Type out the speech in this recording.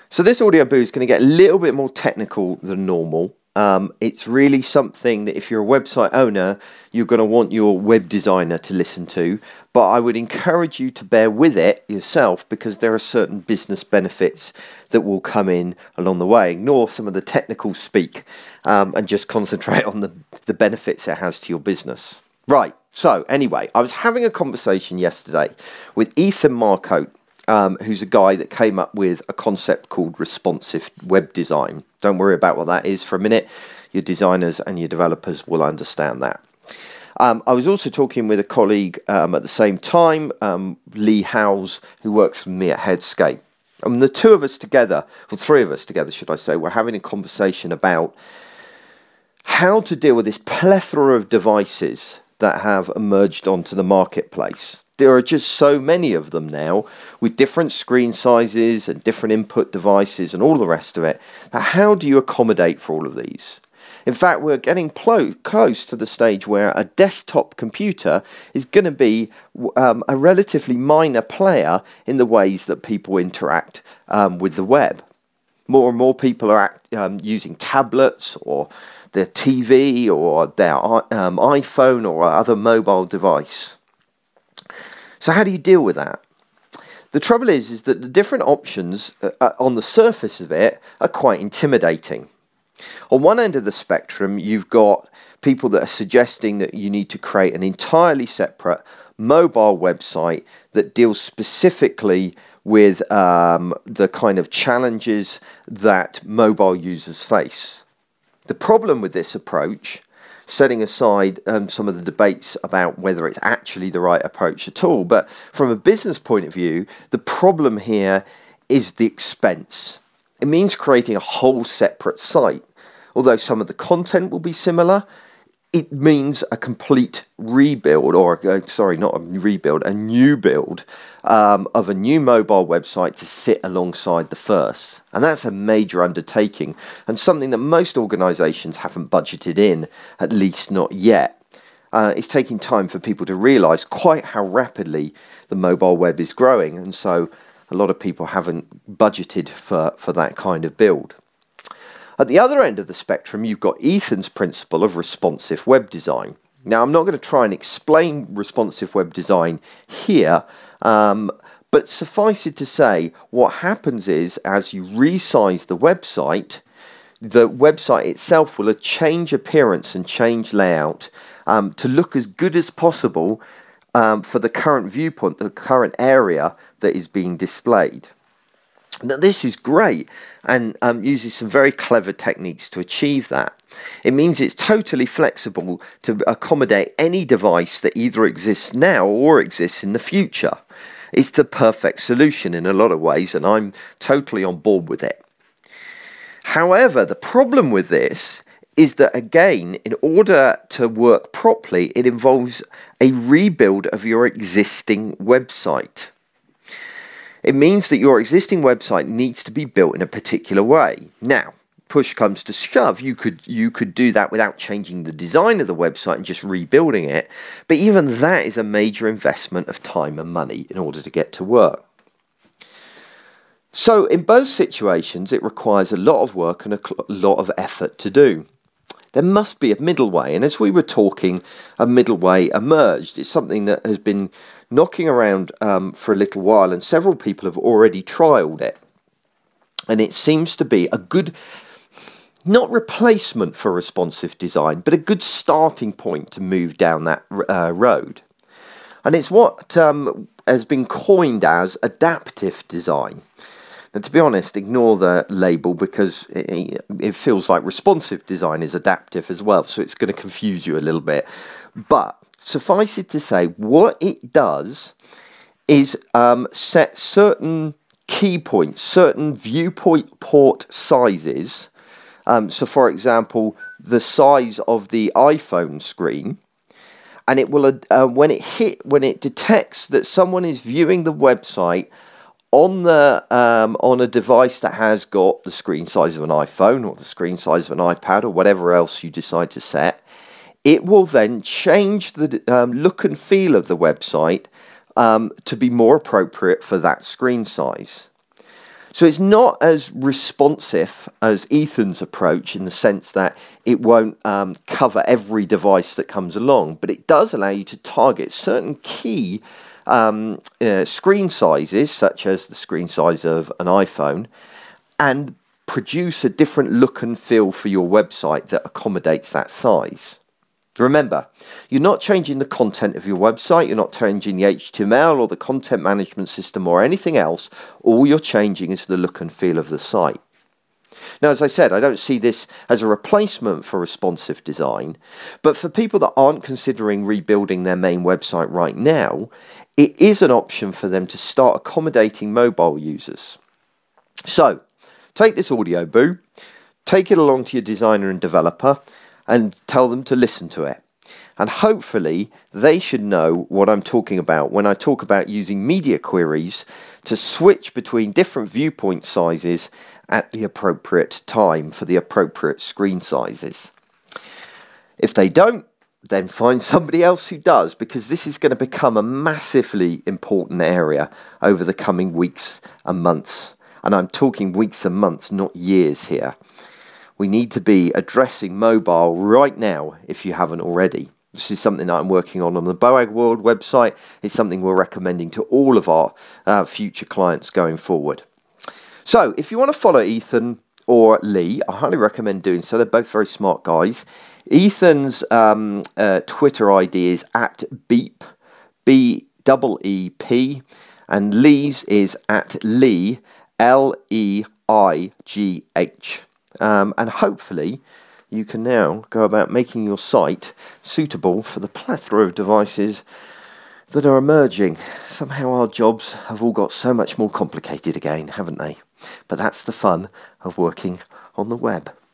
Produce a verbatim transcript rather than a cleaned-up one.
So this Audioboo is going to get a little bit more technical than normal. Um, it's really something that if you're a website owner, you're going to want your web designer to listen to. But I would encourage you to bear with it yourself because there are certain business benefits that will come in along the way. Ignore some of the technical speak um, and just concentrate on the, the benefits it has to your business. Right, so anyway, I was having a conversation yesterday with Ethan Marcotte, Um, who's a guy that came up with a concept called responsive web design. Don't worry about what that is for a minute. Your designers and your developers will understand that. Um, I was also talking with a colleague um, at the same time, um, Lee Howes, who works with me at Headscape. And the two of us together, or three of us together, should I say, were having a conversation about how to deal with this plethora of devices that have emerged onto the marketplace. There are just so many of them now with different screen sizes and different input devices and all the rest of it. Now, how do you accommodate for all of these? In fact, we're getting plo- close to the stage where a desktop computer is going to be um, a relatively minor player in the ways that people interact um, with the web. More and more people are act, um, using tablets or their T V or their um, iPhone or other mobile device. So how do you deal with that? The trouble is, is that the different options uh, on the surface of it are quite intimidating. On one end of the spectrum, you've got people that are suggesting that you need to create an entirely separate mobile website that deals specifically with um, the kind of challenges that mobile users face. The problem with this approach, setting aside um, some of the debates about whether it's actually the right approach at all, but from a business point of view, the problem here is the expense. It means creating a whole separate site. Although some of the content will be similar, it means a complete rebuild, or uh, sorry, not a rebuild, a new build um, of a new mobile website to sit alongside the first. And that's a major undertaking and something that most organisations haven't budgeted in, at least not yet. Uh, it's taking time for people to realise quite how rapidly the mobile web is growing, and so a lot of people haven't budgeted for, for that kind of build. At the other end of the spectrum, you've got Ethan's principle of responsive web design. Now, I'm not going to try and explain responsive web design here, um, but suffice it to say, what happens is, as you resize the website, the website itself will change appearance and change layout um, to look as good as possible um, for the current viewpoint, the current area that is being displayed. Now, this is great and um, uses some very clever techniques to achieve that. It means it's totally flexible to accommodate any device that either exists now or exists in the future. It's the perfect solution in a lot of ways, and I'm totally on board with it. However, the problem with this is that, again, in order to work properly, it involves a rebuild of your existing website. It means that your existing website needs to be built in a particular way. Now, push comes to shove, you could you could do that without changing the design of the website and just rebuilding it. But even that is a major investment of time and money in order to get to work. So in both situations, it requires a lot of work and a lot of effort to do. There must be a middle way, and as we were talking, a middle way emerged. It's something that has been knocking around um, for a little while, and several people have already trialled it. And it seems to be a good, not replacement for responsive design, but a good starting point to move down that uh, road. And it's what um, has been coined as adaptive design. And to be honest, ignore the label because it, it feels like responsive design is adaptive as well, so it's going to confuse you a little bit. But suffice it to say, what it does is um, set certain key points, certain viewport port sizes. Um, so, for example, the size of the iPhone screen, and it will uh, when it hit when it detects that someone is viewing the website on the um, on a device that has got the screen size of an iPhone or the screen size of an iPad or whatever else you decide to set, it will then change the um, look and feel of the website um, to be more appropriate for that screen size. So it's not as responsive as Ethan's approach in the sense that it won't um, cover every device that comes along, but it does allow you to target certain key um, uh, screen sizes, such as the screen size of an iPhone, and produce a different look and feel for your website that accommodates that size. Remember, you're not changing the content of your website, you're not changing the H T M L or the content management system or anything else. All you're changing is the look and feel of the site. Now, as I said, I don't see this as a replacement for responsive design, but for people that aren't considering rebuilding their main website right now, it is an option for them to start accommodating mobile users. So, take this audio boo, take it along to your designer and developer, and tell them to listen to it. And hopefully they should know what I'm talking about when I talk about using media queries to switch between different viewpoint sizes at the appropriate time for the appropriate screen sizes. If they don't, then find somebody else who does, because this is going to become a massively important area over the coming weeks and months. And I'm talking weeks and months, not years here. We need to be addressing mobile right now if you haven't already. This is something that I'm working on on the Boag World website. It's something we're recommending to all of our uh, future clients going forward. So if you want to follow Ethan or Lee, I highly recommend doing so. They're both very smart guys. Ethan's um, uh, Twitter I D is at Beep, B E E P, and Lee's is at Lee, L E I G H. Um, and hopefully you can now go about making your site suitable for the plethora of devices that are emerging. Somehow our jobs have all got so much more complicated again, haven't they? But that's the fun of working on the web.